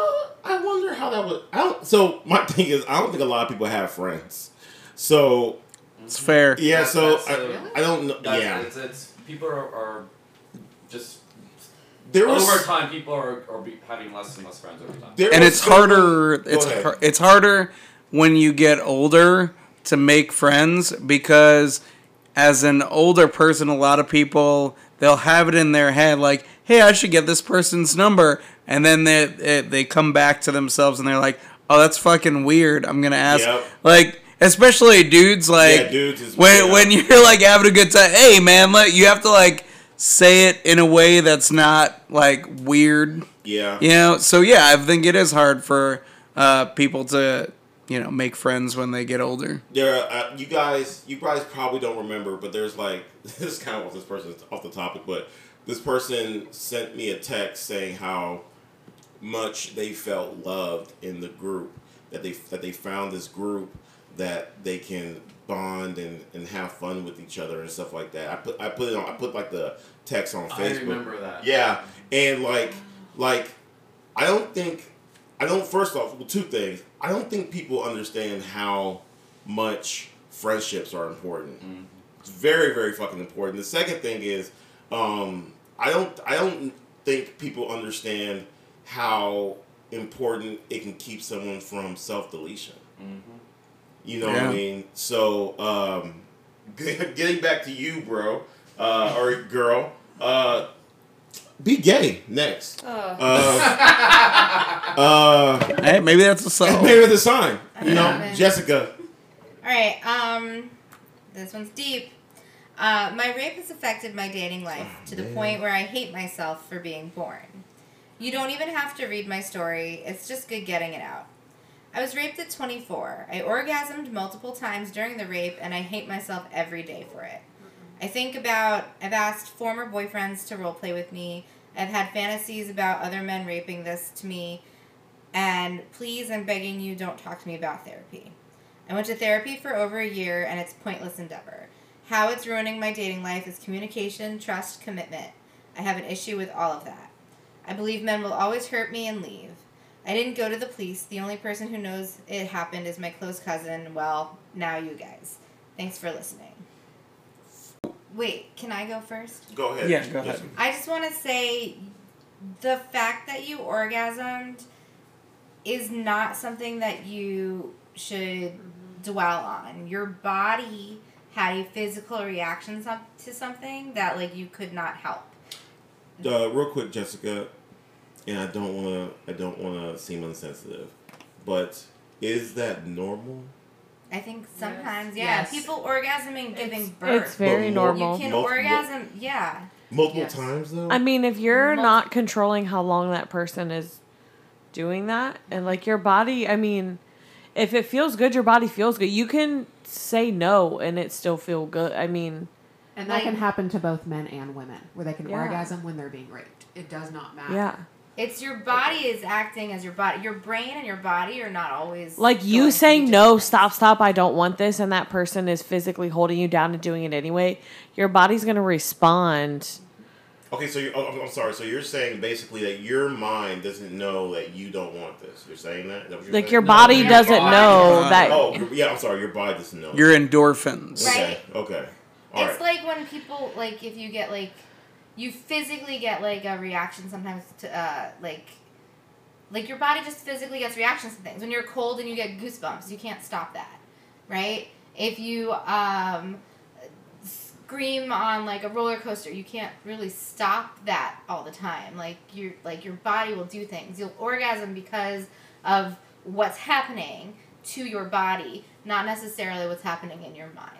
Speaker 2: I wonder how that would. I don't. So my thing is, I don't think a lot of people have friends. So
Speaker 3: It's fair.
Speaker 2: yeah.
Speaker 5: That's-
Speaker 2: So
Speaker 5: that's,
Speaker 2: I,
Speaker 5: uh,
Speaker 2: I don't know.
Speaker 5: That's,
Speaker 2: Yeah.
Speaker 5: it's, it's people are, are just
Speaker 2: There was
Speaker 5: over time. People are, are be, having less and less friends over time.
Speaker 2: there
Speaker 3: And
Speaker 2: was
Speaker 3: it's
Speaker 2: someone-
Speaker 3: harder.
Speaker 2: Go
Speaker 3: It's
Speaker 2: ahead.
Speaker 3: har- it's harder when you get older to make friends because as an older person, a lot of people they'll have it in their head like, "Hey, I should get this person's number," and then they they, they come back to themselves and they're like, "Oh, that's fucking weird. I'm gonna ask."
Speaker 2: Yep.
Speaker 3: Like, especially dudes, like
Speaker 2: Yeah, dudes is-
Speaker 3: when
Speaker 2: yeah.
Speaker 3: when you're like having a good time. Hey, man, like you have to like say it in a way that's not like weird.
Speaker 2: Yeah.
Speaker 3: You know, so yeah, I think it is hard for uh, people to, you know, make friends when they get older.
Speaker 2: There, are, uh, you guys, you guys probably don't remember, but there's like this is kind of what this person is off the topic, but this person sent me a text saying how much they felt loved in the group, that they that they found this group that they can bond and, and have fun with each other and stuff like that. I put I put it on I put like the text on
Speaker 5: I
Speaker 2: Facebook.
Speaker 5: remember that.
Speaker 2: Yeah, and like like I don't think I don't first off well, two things. I don't think people understand how much friendships are important.
Speaker 5: Mm.
Speaker 2: It's very very fucking important. The second thing is um, I don't I don't think people understand how important it can keep someone from self-deletion.
Speaker 5: Mm-hmm.
Speaker 2: You know
Speaker 3: Yeah.
Speaker 2: what I mean? So, um, getting back to you, bro, uh, or girl, uh, be gay next.
Speaker 4: Ugh.
Speaker 2: Uh, uh,
Speaker 3: Hey, maybe that's a song.
Speaker 2: maybe it's a sign. You know,
Speaker 4: haven't.
Speaker 2: Jessica.
Speaker 4: All right. Um, this one's deep. Uh, my rape has affected my dating life to the
Speaker 2: man.
Speaker 4: point where I hate myself for being born. You don't even have to read my story. It's just good getting it out. I was raped at twenty-four. I orgasmed multiple times during the rape, and I hate myself every day for it. I think about, I've asked former boyfriends to role play with me. I've had fantasies about other men raping this to me. And please, I'm begging you, don't talk to me about therapy. I went to therapy for over a year, and it's a pointless endeavor. How it's ruining my dating life is communication, trust, commitment. I have an issue with all of that. I believe men will always hurt me and leave. I didn't go to the police. The only person who knows it happened is my close cousin. Well, now you guys. Thanks for listening. Wait, can I go first?
Speaker 2: Go ahead.
Speaker 3: Yeah, go ahead.
Speaker 2: Jessica.
Speaker 4: I just want to say the fact that you orgasmed is not something that you should dwell on. Your body had a physical reaction some- to something that like you could not help.
Speaker 2: Uh, real quick, Jessica, and I don't want to. I don't want to seem insensitive, but is that normal?
Speaker 4: I think sometimes,
Speaker 6: Yes.
Speaker 4: yeah,
Speaker 6: Yes.
Speaker 4: people orgasming giving
Speaker 1: It's
Speaker 4: birth.
Speaker 1: very
Speaker 2: But mo-
Speaker 1: normal.
Speaker 4: You can
Speaker 2: Multiple-
Speaker 4: orgasm, yeah.
Speaker 2: Multiple
Speaker 6: Yes.
Speaker 2: times though.
Speaker 1: I mean, if you're
Speaker 6: Multi-
Speaker 1: not controlling how long that person is doing that, and like your body, I mean, if it feels good, your body feels good. You can say no and it still feel good. I mean,
Speaker 6: And that
Speaker 4: Like-
Speaker 6: can happen to both men and women, where they can
Speaker 1: Yeah.
Speaker 6: orgasm when they're being raped. It does not matter.
Speaker 1: yeah.
Speaker 4: It's your body is acting as your body. Your brain and your body are not always
Speaker 1: Like you
Speaker 4: going
Speaker 1: saying
Speaker 4: to
Speaker 1: no,
Speaker 4: different
Speaker 1: stop, stop, I don't want this, and that person is physically holding you down and doing it anyway, your body's going to respond.
Speaker 2: Okay, so you're, oh, I'm- I'm sorry. So you're saying basically that your mind doesn't know that you don't want this. You're saying that? Is that what you're
Speaker 1: Like
Speaker 2: saying?
Speaker 1: your
Speaker 5: No,
Speaker 1: body
Speaker 5: your
Speaker 1: doesn't
Speaker 5: body-
Speaker 1: know
Speaker 3: Uh,
Speaker 1: that.
Speaker 2: Oh, yeah. I'm sorry. Your body doesn't know.
Speaker 3: Your endorphins.
Speaker 4: Right.
Speaker 2: Okay. Okay. All
Speaker 4: It's
Speaker 2: right.
Speaker 4: like when people like if you get like you physically get like a reaction sometimes to uh like like your body just physically gets reactions to things. When you're cold and you get goosebumps, you can't stop that, right? If you um scream on like a roller coaster, you can't really stop that all the time. Like your like your body will do things. You'll orgasm because of what's happening to your body, not necessarily what's happening in your mind.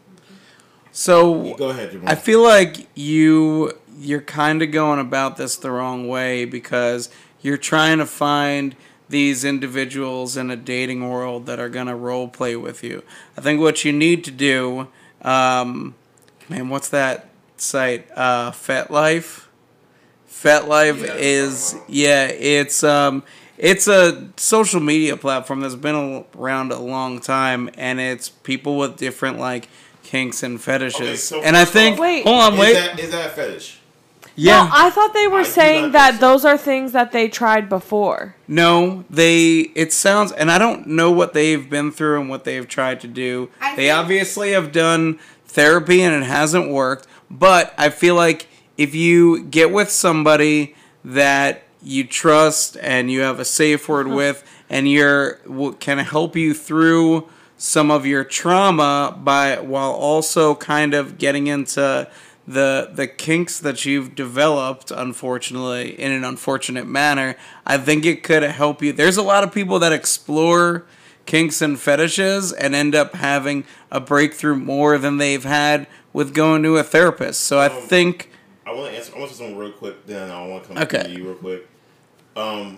Speaker 3: So
Speaker 2: Go ahead, Jamal.
Speaker 3: I feel like you you're kind of going about this the wrong way because you're trying to find these individuals in a dating world that are gonna role play with you. I think what you need to do, um, man, what's that site? Uh, FetLife. FetLife
Speaker 2: Yeah,
Speaker 3: is
Speaker 2: wow.
Speaker 3: yeah, it's um, it's a social media platform that's been a- around a long time, and it's people with different like kinks and fetishes.
Speaker 2: Okay, so
Speaker 3: and I
Speaker 2: first
Speaker 3: think
Speaker 2: off-
Speaker 1: Wait.
Speaker 3: hold on,
Speaker 2: is
Speaker 3: wait.
Speaker 2: that is that a fetish?
Speaker 3: Yeah.
Speaker 1: No, I thought they were
Speaker 2: I do
Speaker 1: saying
Speaker 2: not
Speaker 1: that
Speaker 2: think so.
Speaker 1: those are things that they tried before.
Speaker 3: No, they. It sounds, and I don't know what they've been through and what they've tried to do.
Speaker 4: I
Speaker 3: They
Speaker 4: think-
Speaker 3: obviously have done therapy and it hasn't worked. But I feel like if you get with somebody that you trust and you have a safe word with, and you're w- can help you through some of your trauma by while also kind of getting into the the kinks that you've developed, unfortunately, in an unfortunate manner, I think it could help you. There's a lot of people that explore kinks and fetishes and end up having a breakthrough more than they've had with going to a therapist. So I
Speaker 2: Um,
Speaker 3: think
Speaker 2: I want to answer. I want to say something real quick. Then I want to come
Speaker 3: Okay.
Speaker 2: to you real quick. Um,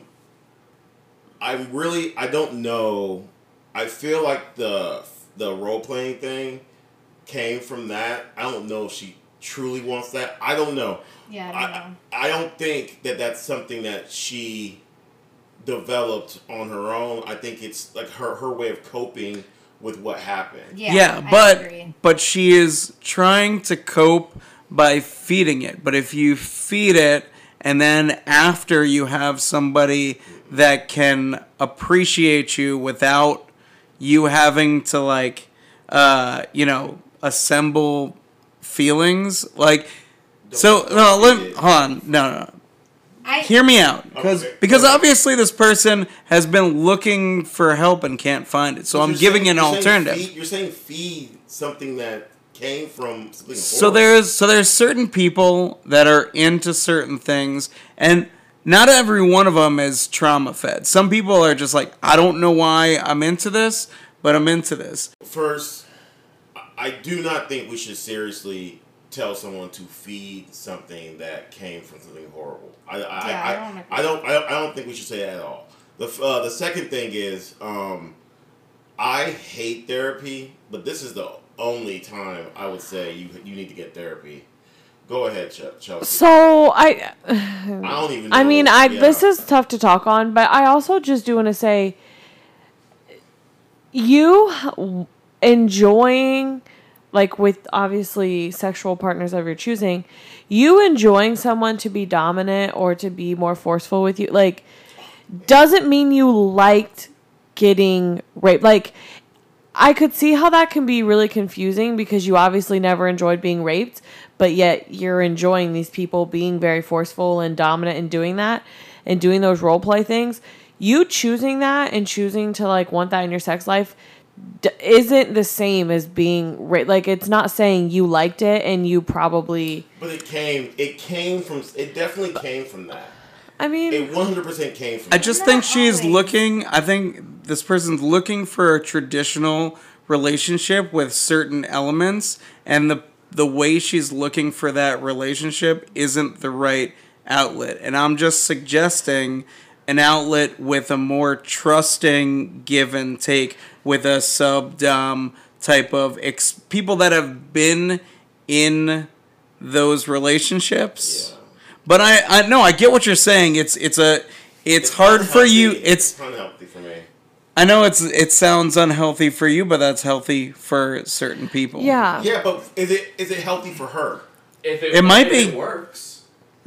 Speaker 2: I really, I don't know. I feel like the the role playing thing came from that. I don't know if she truly wants that. I don't know.
Speaker 4: Yeah, I don't
Speaker 2: I,
Speaker 4: know.
Speaker 2: I don't think that that's something that she developed on her own. I think it's like her her way of coping with what happened.
Speaker 4: Yeah,
Speaker 3: yeah,
Speaker 4: I
Speaker 3: but
Speaker 4: agree.
Speaker 3: but she is trying to cope by feeding it. But if you feed it and then after you have somebody that can appreciate you without you having to like uh you know assemble feelings like so
Speaker 2: Don't-
Speaker 3: no
Speaker 2: don't
Speaker 3: let
Speaker 2: feed it.
Speaker 3: hold on no no
Speaker 4: I
Speaker 3: hear me out because
Speaker 2: Okay.
Speaker 3: because
Speaker 2: Okay.
Speaker 3: obviously this person has been looking for help and can't find it, so I'm
Speaker 2: You're
Speaker 3: giving
Speaker 2: saying-
Speaker 3: an
Speaker 2: you're saying
Speaker 3: alternative.
Speaker 2: feed- you're saying feed something that came from something
Speaker 3: So
Speaker 2: horrible.
Speaker 3: there's so there's certain people that are into certain things, and not every one of them is trauma fed. Some people are just like, I don't know why I'm into this, but I'm into this.
Speaker 2: First, I do not think we should seriously tell someone to feed something that came from something horrible. I, I,
Speaker 4: Yeah,
Speaker 2: I,
Speaker 4: I don't agree.
Speaker 2: I don't. I don't. I don't think we should say that at all. The f- uh, the second thing is, um, I hate therapy, but this is the only time I would say you you need to get therapy. Go ahead, Ch- Chelsea.
Speaker 1: So I,
Speaker 2: I don't even. know.
Speaker 1: I mean, I
Speaker 2: yeah.
Speaker 1: this is tough to talk on, but I also just do want to say, you enjoying, like with obviously sexual partners of your choosing, you enjoying someone to be dominant or to be more forceful with you, like, doesn't mean you liked getting raped. Like, I could see how that can be really confusing because you obviously never enjoyed being raped, but yet you're enjoying these people being very forceful and dominant and doing that and doing those role play things. You choosing that and choosing to like want that in your sex life d- isn't the same as being raped. Like, it's not saying you liked it and you probably.
Speaker 2: But it came. It came from. It definitely came from that.
Speaker 1: I mean,
Speaker 2: It one hundred percent came from.
Speaker 3: I
Speaker 2: that.
Speaker 3: just
Speaker 4: Not
Speaker 3: think she's
Speaker 4: always.
Speaker 3: looking, I think this person's looking for a traditional relationship with certain elements, and the the way she's looking for that relationship isn't the right outlet. And I'm just suggesting an outlet with a more trusting give and take, with a sub-dom type of ex- people that have been in those relationships.
Speaker 2: Yeah.
Speaker 3: But I, I no, I get what you're saying. It's it's a it's, hard for
Speaker 2: unhealthy.
Speaker 3: you. It's
Speaker 2: unhealthy for me.
Speaker 3: I know it's it sounds unhealthy for you, but that's healthy for certain people.
Speaker 1: yeah.
Speaker 2: Yeah, but is it is it healthy for her?
Speaker 5: If it,
Speaker 3: It might
Speaker 5: if
Speaker 3: be.
Speaker 5: It works.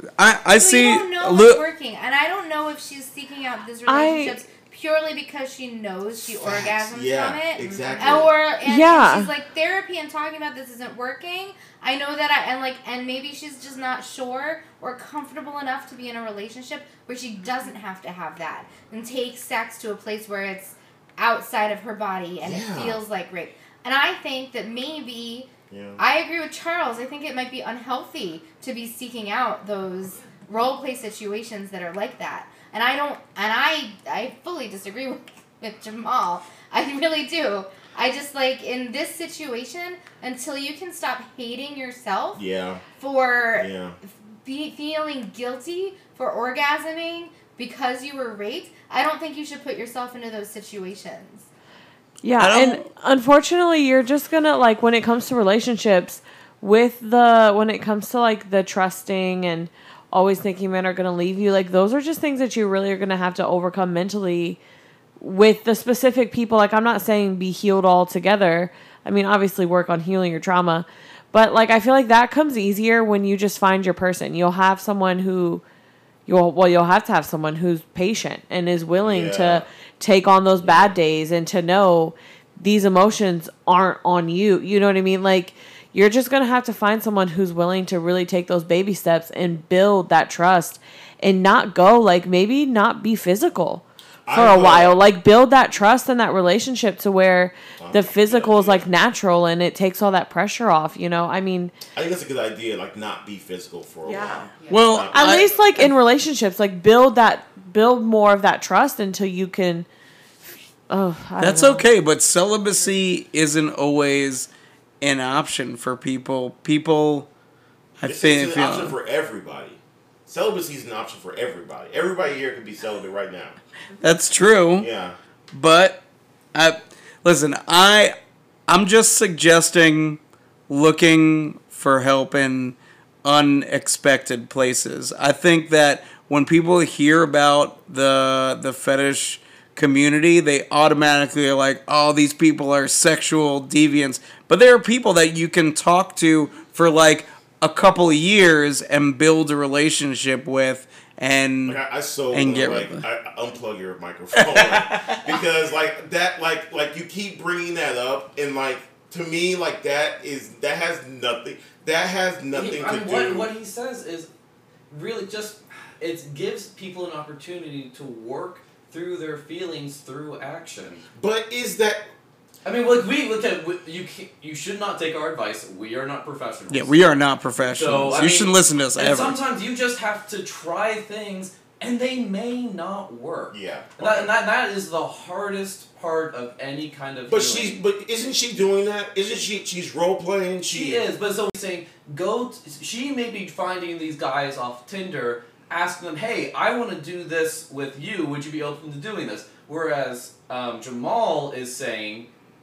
Speaker 3: I I
Speaker 4: We
Speaker 3: see.
Speaker 4: don't know
Speaker 3: Lu-
Speaker 4: what's working, and I don't know if she's seeking out these
Speaker 1: I-
Speaker 4: relationships purely because she knows she
Speaker 2: Facts.
Speaker 4: orgasms
Speaker 2: Yeah,
Speaker 4: from it,
Speaker 2: exactly.
Speaker 4: or and,
Speaker 1: Yeah.
Speaker 4: and she's like therapy and talking about this isn't working. I know that I and like and maybe she's just not sure or comfortable enough to be in a relationship where she doesn't have to have that and take sex to a place where it's outside of her body and
Speaker 2: Yeah.
Speaker 4: it feels like rape. And I think that maybe.
Speaker 2: Yeah.
Speaker 4: I agree with Charles. I think it might be unhealthy to be seeking out those role play situations that are like that. And I don't and I I fully disagree with, with Jamal. I really do. I just like in this situation until you can stop hating yourself
Speaker 2: Yeah.
Speaker 4: for
Speaker 2: Yeah.
Speaker 4: be, feeling guilty for orgasming because you were raped, I don't think you should put yourself into those situations.
Speaker 1: Yeah,
Speaker 3: I
Speaker 1: and
Speaker 3: don't-
Speaker 1: unfortunately, you're just gonna like when it comes to relationships, with the when it comes to like the trusting and always thinking men are gonna leave you, like those are just things that you really are gonna have to overcome mentally with the specific people. Like, I'm not saying be healed altogether. I mean, obviously work on healing your trauma, But like I feel like that comes easier when you just find your person. You'll have someone who you'll well you'll have to have someone who's patient and is willing
Speaker 2: Yeah.
Speaker 1: to take on those bad days and to know these emotions aren't on you. You know what I mean? Like you're just going to have to find someone who's willing to really take those baby steps and build that trust and not go like maybe not be physical for
Speaker 2: I
Speaker 1: a
Speaker 2: know.
Speaker 1: while. Like build that trust and that relationship to where the physical
Speaker 2: yeah,
Speaker 1: is like natural and it takes all that pressure off, you know? I mean,
Speaker 2: I think that's a good idea. Like not be physical for a
Speaker 1: Yeah.
Speaker 2: while.
Speaker 3: Well,
Speaker 2: Not-
Speaker 1: at
Speaker 3: I-
Speaker 1: least like in relationships, like build that, build more of that trust until you can. Oh, I don't
Speaker 3: That's
Speaker 1: know.
Speaker 3: okay, but celibacy isn't always an option for people. People, I
Speaker 2: This
Speaker 3: think,
Speaker 2: is an option for everybody. Celibacy is an option for everybody. Everybody here could be celibate right now.
Speaker 3: that's true.
Speaker 2: Yeah.
Speaker 3: But I listen. I I'm just suggesting looking for help in unexpected places. I think that when people hear about the the fetish community, they automatically are like, "Oh, these people are sexual deviants." But there are people that you can talk to for like a couple of years and build a relationship with, and
Speaker 2: Like I, I so
Speaker 3: And
Speaker 2: wanna,
Speaker 3: get
Speaker 2: like
Speaker 3: rid of
Speaker 2: I, I unplug your microphone because like that like like you keep bringing that up and like to me like that is that has nothing that has nothing
Speaker 5: He- I
Speaker 2: to
Speaker 5: mean,
Speaker 2: do.
Speaker 5: what, what he says is really just it gives people an opportunity to work through their feelings through action.
Speaker 2: But is that
Speaker 5: I mean, like we look at we- you. ca- You should not take our advice. We are not professionals.
Speaker 3: yeah, we are not professionals.
Speaker 5: So, I
Speaker 3: you
Speaker 5: mean,
Speaker 3: shouldn't listen to us
Speaker 5: And
Speaker 3: ever.
Speaker 5: sometimes you just have to try things, and they may not work.
Speaker 2: yeah?
Speaker 5: And that, and that, that is the hardest part of any kind of.
Speaker 2: But
Speaker 5: healing.
Speaker 2: she's but isn't she doing that? Isn't she? She's role playing. She,
Speaker 5: She is, but so he's saying go. T- she may be finding these guys off Tinder, asking them, "Hey, I want to do this with you. Would you be open to doing this?" Whereas um, Jamal is saying,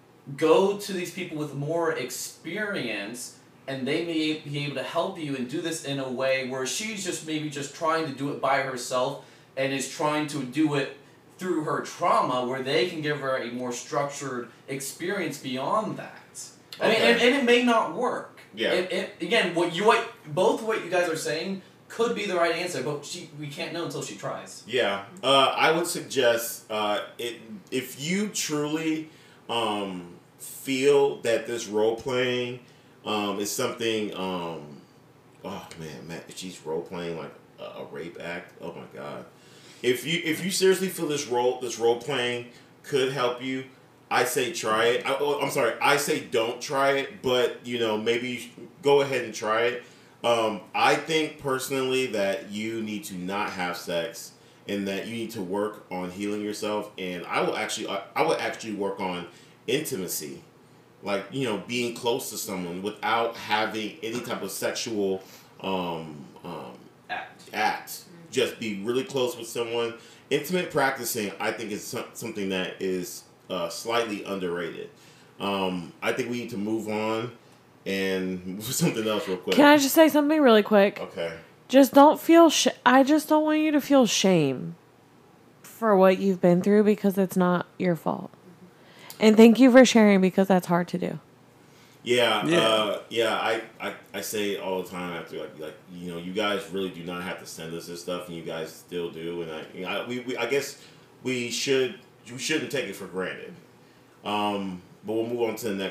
Speaker 5: go to these people with more experience, and they may be able to help you and do this in a way where she's just maybe just trying to do it by herself and is trying to do it through her trauma, where they can give her a more structured experience beyond that. I mean,
Speaker 2: Okay.
Speaker 5: and, and it may not work.
Speaker 2: Yeah.
Speaker 5: It, it, again, what you what both what you guys are saying could be the right answer, but she we can't know until she tries.
Speaker 2: Yeah, uh, I would suggest uh, it if you truly um, feel that this role playing um, is something. Um, oh man, man, if she's role playing like a, a rape act. Oh my god! If you if you seriously feel this role this role playing could help you, I say try it. I, oh, I'm sorry, I say don't try it, but you know maybe you should go ahead and try it. Um, I think personally that you need to not have sex and that you need to work on healing yourself. And I will actually, I, I would actually work on intimacy, like you know, being close to someone without having any type of sexual um, um,
Speaker 5: Act.
Speaker 2: act. Just be really close with someone. Intimate practicing, I think, is some, something that is uh, slightly underrated. Um, I think we need to move on and move to something else real quick.
Speaker 1: Can I just say something really quick?
Speaker 2: Okay.
Speaker 1: Just don't feel sh- I just don't want you to feel shame for what you've been through because it's not your fault. And thank you for sharing because that's hard to do.
Speaker 2: Yeah,
Speaker 3: Yeah.
Speaker 2: uh, yeah. I, I, I say it all the time after like like you know you guys really do not have to send us this stuff and you guys still do and I, you know, I we, we I guess we should we shouldn't take it for granted. Um, but we'll move on to the next